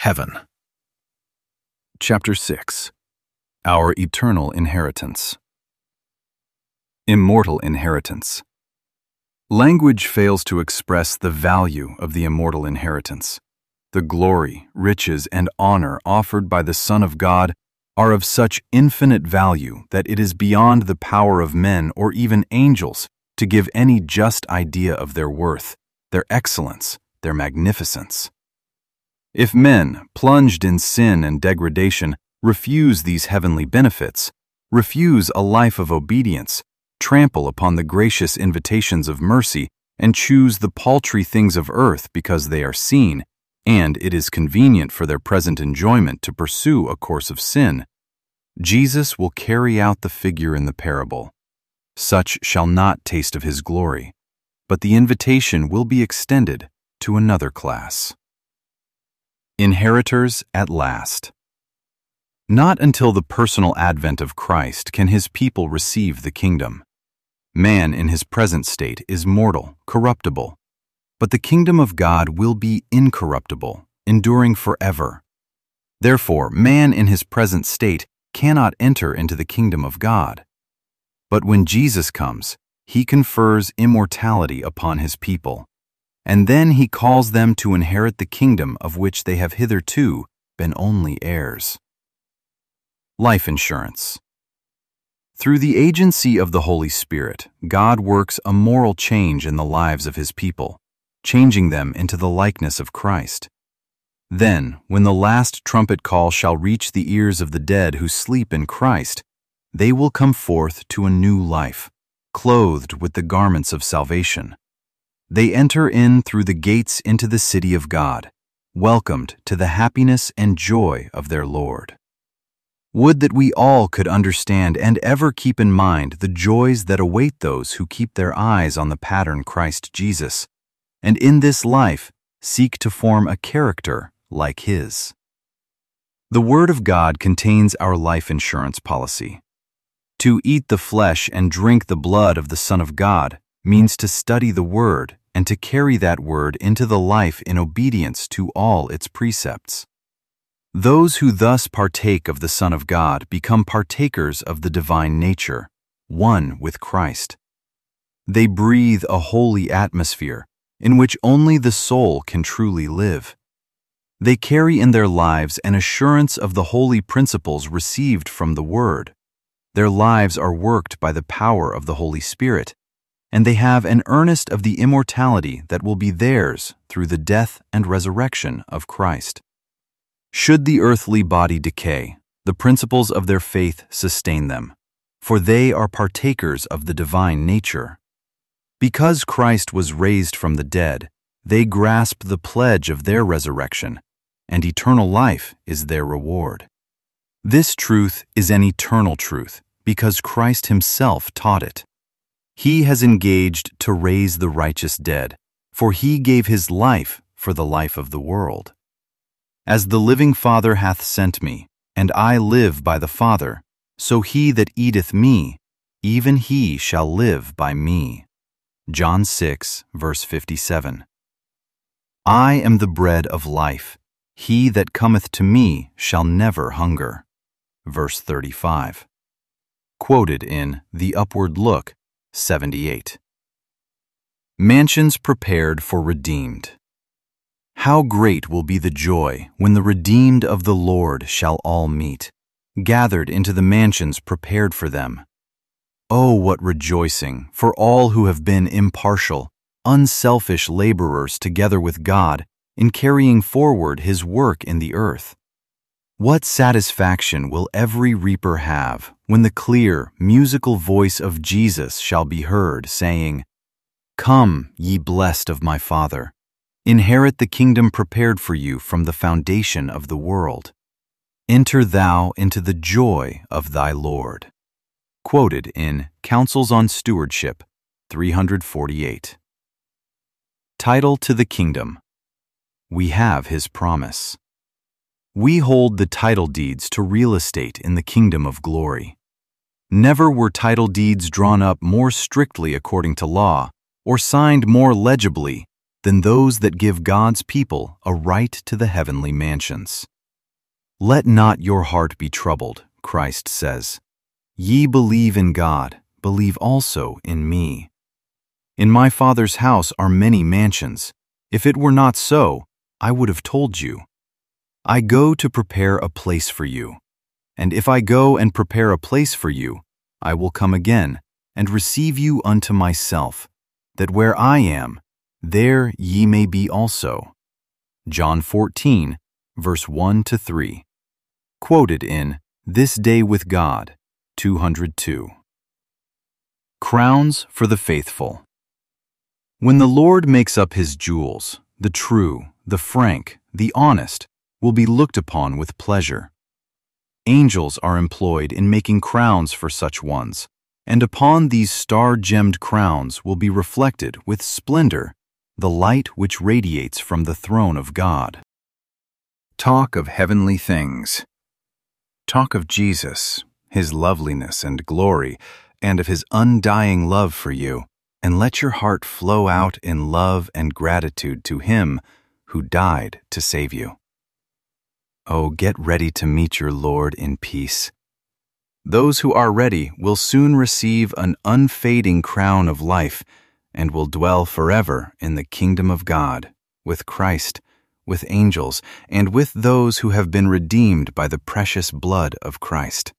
Heaven. Chapter 6. Our Eternal Inheritance. Immortal Inheritance. Language fails to express the value of the immortal inheritance. The glory, riches, and honor offered by the Son of God are of such infinite value that it is beyond the power of men or even angels to give any just idea of their worth, their excellence, their magnificence. If men, plunged in sin and degradation, refuse these heavenly benefits, refuse a life of obedience, trample upon the gracious invitations of mercy, and choose the paltry things of earth because they are seen, and it is convenient for their present enjoyment to pursue a course of sin, Jesus will carry out the figure in the parable. Such shall not taste of his glory, but the invitation will be extended to another class. Inheritors at last. Not until the personal advent of Christ can his people receive the kingdom. Man in his present state is mortal, corruptible, but the kingdom of God will be incorruptible, enduring forever. Therefore, man in his present state cannot enter into the kingdom of God. But when Jesus comes, he confers immortality upon his people, and then he calls them to inherit the kingdom of which they have hitherto been only heirs. Life insurance. Through the agency of the Holy Spirit, God works a moral change in the lives of his people, changing them into the likeness of Christ. Then, when the last trumpet call shall reach the ears of the dead who sleep in Christ, they will come forth to a new life, clothed with the garments of salvation. They enter in through the gates into the city of God, welcomed to the happiness and joy of their Lord. Would that we all could understand and ever keep in mind the joys that await those who keep their eyes on the pattern Christ Jesus, and in this life seek to form a character like his. The Word of God contains our life insurance policy. To eat the flesh and drink the blood of the Son of God means to study the Word and to carry that Word into the life in obedience to all its precepts. Those who thus partake of the Son of God become partakers of the divine nature, one with Christ. They breathe a holy atmosphere in which only the soul can truly live. They carry in their lives an assurance of the holy principles received from the Word. Their lives are worked by the power of the Holy Spirit, and they have an earnest of the immortality that will be theirs through the death and resurrection of Christ. Should the earthly body decay, the principles of their faith sustain them, for they are partakers of the divine nature. Because Christ was raised from the dead, they grasp the pledge of their resurrection, and eternal life is their reward. This truth is an eternal truth because Christ himself taught it. He has engaged to raise the righteous dead, for he gave his life for the life of the world. As the living Father hath sent me, and I live by the Father, so he that eateth me, even he shall live by me. John 6, verse 57. I am the bread of life. He that cometh to me shall never hunger. Verse 35. Quoted in The Upward Look, 78. Mansions prepared for redeemed. How great will be the joy when the redeemed of the Lord shall all meet, gathered into the mansions prepared for them. Oh, what rejoicing for all who have been impartial, unselfish laborers together with God in carrying forward his work in the earth. What satisfaction will every reaper have when the clear, musical voice of Jesus shall be heard, saying, Come, ye blessed of my Father, inherit the kingdom prepared for you from the foundation of the world. Enter thou into the joy of thy Lord. Quoted in Counsels on Stewardship, 348. Title to the Kingdom. We have his promise. We hold the title deeds to real estate in the kingdom of glory. Never were title deeds drawn up more strictly according to law, or signed more legibly, than those that give God's people a right to the heavenly mansions. Let not your heart be troubled, Christ says. Ye believe in God, believe also in me. In my Father's house are many mansions. If it were not so, I would have told you. I go to prepare a place for you. And if I go and prepare a place for you, I will come again, and receive you unto myself, that where I am, there ye may be also. John 14, verse 1-3. Quoted in This Day with God, 202. Crowns for the faithful. When the Lord makes up his jewels, the true, the frank, the honest will be looked upon with pleasure. Angels are employed in making crowns for such ones, and upon these star-gemmed crowns will be reflected with splendor the light which radiates from the throne of God. Talk of heavenly things. Talk of Jesus, his loveliness and glory, and of his undying love for you, and let your heart flow out in love and gratitude to him who died to save you. Oh, get ready to meet your Lord in peace. Those who are ready will soon receive an unfading crown of life and will dwell forever in the kingdom of God, with Christ, with angels, and with those who have been redeemed by the precious blood of Christ.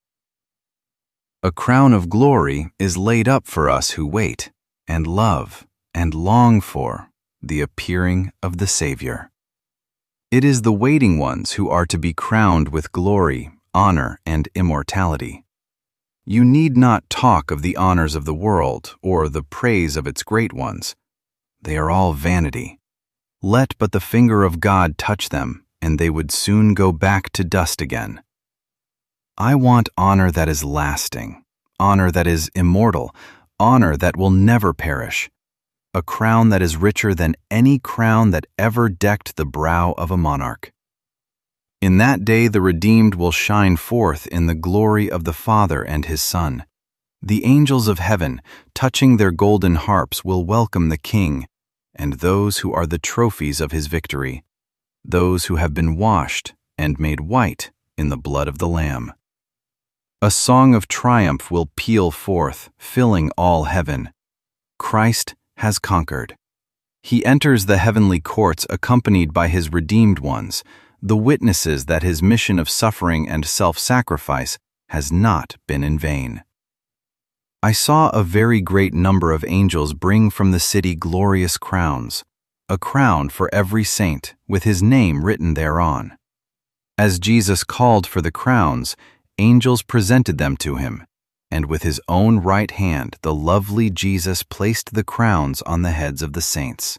A crown of glory is laid up for us who wait, and love, and long for the appearing of the Savior. It is the waiting ones who are to be crowned with glory, honor, and immortality. You need not talk of the honors of the world or the praise of its great ones. They are all vanity. Let but the finger of God touch them, and they would soon go back to dust again. I want honor that is lasting, honor that is immortal, honor that will never perish, a crown that is richer than any crown that ever decked the brow of a monarch. In that day the redeemed will shine forth in the glory of the Father and his Son. The angels of heaven, touching their golden harps, will welcome the King, and those who are the trophies of his victory, those who have been washed and made white in the blood of the Lamb. A song of triumph will peal forth, filling all heaven. Christ has conquered. He enters the heavenly courts accompanied by his redeemed ones, the witnesses that his mission of suffering and self-sacrifice has not been in vain. I saw a very great number of angels bring from the city glorious crowns, a crown for every saint, with his name written thereon. As Jesus called for the crowns, angels presented them to him, and with his own right hand the lovely Jesus placed the crowns on the heads of the saints.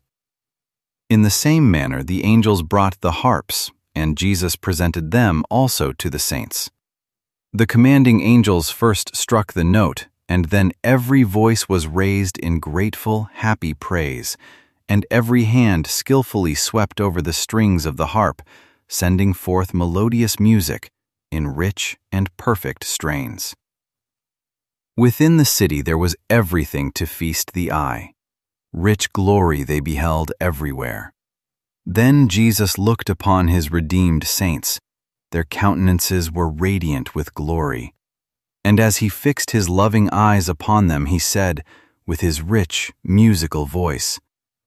In the same manner the angels brought the harps, and Jesus presented them also to the saints. The commanding angels first struck the note, and then every voice was raised in grateful, happy praise, and every hand skillfully swept over the strings of the harp, sending forth melodious music in rich and perfect strains. Within the city there was everything to feast the eye. Rich glory they beheld everywhere. Then Jesus looked upon his redeemed saints. Their countenances were radiant with glory. And as he fixed his loving eyes upon them, he said, with his rich, musical voice,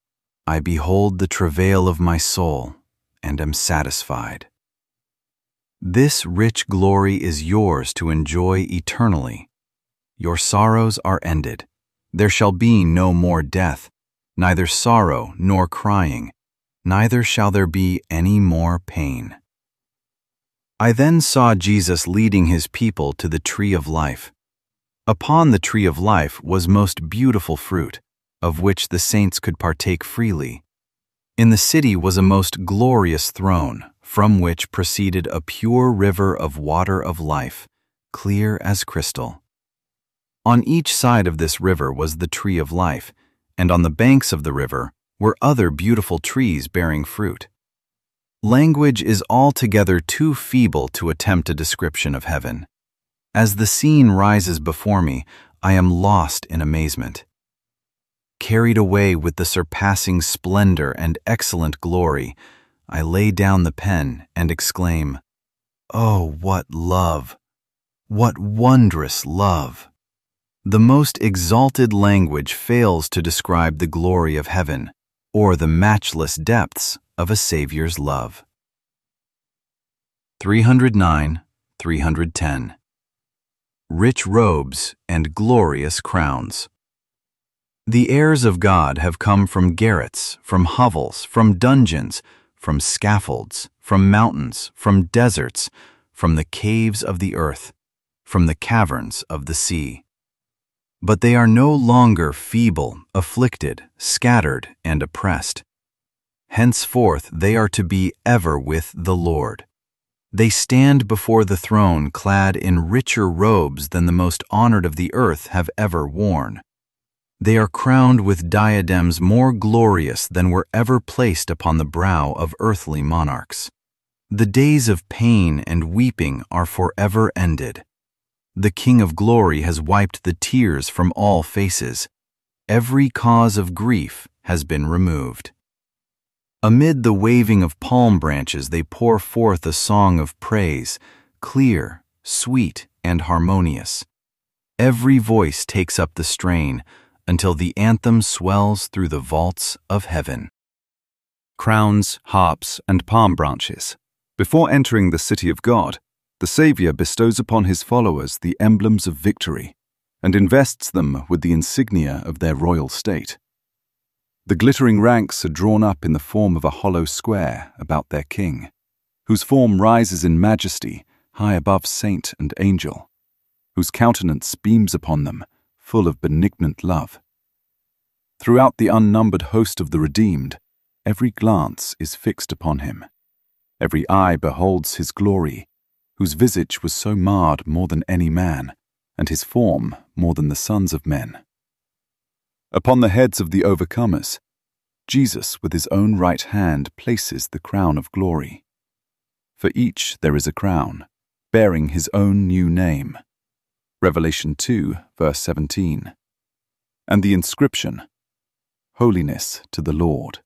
I behold the travail of my soul, and am satisfied. This rich glory is yours to enjoy eternally. Your sorrows are ended. There shall be no more death, neither sorrow nor crying, neither shall there be any more pain. I then saw Jesus leading his people to the tree of life. Upon the tree of life was most beautiful fruit, of which the saints could partake freely. In the city was a most glorious throne, from which proceeded a pure river of water of life, clear as crystal. On each side of this river was the tree of life, and on the banks of the river were other beautiful trees bearing fruit. Language is altogether too feeble to attempt a description of heaven. As the scene rises before me, I am lost in amazement. Carried away with the surpassing splendor and excellent glory, I lay down the pen and exclaim, "Oh, what love! What wondrous love!" The most exalted language fails to describe the glory of heaven or the matchless depths of a Savior's love. 309, 310. Rich robes and glorious crowns. The heirs of God have come from garrets, from hovels, from dungeons, from scaffolds, from mountains, from deserts, from the caves of the earth, from the caverns of the sea. But they are no longer feeble, afflicted, scattered, and oppressed. Henceforth they are to be ever with the Lord. They stand before the throne clad in richer robes than the most honored of the earth have ever worn. They are crowned with diadems more glorious than were ever placed upon the brow of earthly monarchs. The days of pain and weeping are forever ended. The King of Glory has wiped the tears from all faces. Every cause of grief has been removed. Amid the waving of palm branches they pour forth a song of praise, clear, sweet, and harmonious. Every voice takes up the strain, until the anthem swells through the vaults of heaven. Crowns, harps, and palm branches. Before entering the city of God, the Savior bestows upon his followers the emblems of victory and invests them with the insignia of their royal state. The glittering ranks are drawn up in the form of a hollow square about their king, whose form rises in majesty high above saint and angel, whose countenance beams upon them, full of benignant love. Throughout the unnumbered host of the redeemed, every glance is fixed upon him. Every eye beholds his glory, whose visage was so marred more than any man, and his form more than the sons of men. Upon the heads of the overcomers, Jesus with his own right hand places the crown of glory. For each there is a crown, bearing his own new name. Revelation 2, verse 17. And the inscription, Holiness to the Lord.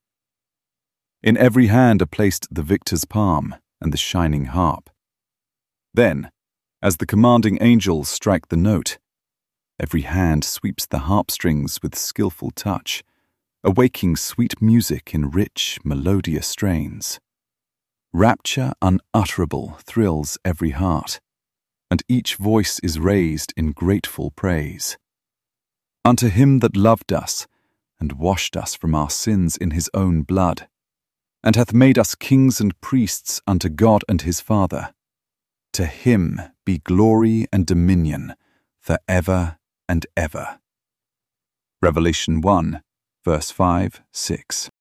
In every hand are placed the victor's palm and the shining harp. Then, as the commanding angels strike the note, every hand sweeps the harp strings with skillful touch, awaking sweet music in rich, melodious strains. Rapture unutterable thrills every heart, and each voice is raised in grateful praise. Unto him that loved us, and washed us from our sins in his own blood, and hath made us kings and priests unto God and his Father, to him be glory and dominion for ever and ever. Revelation 1, verse 5, 6.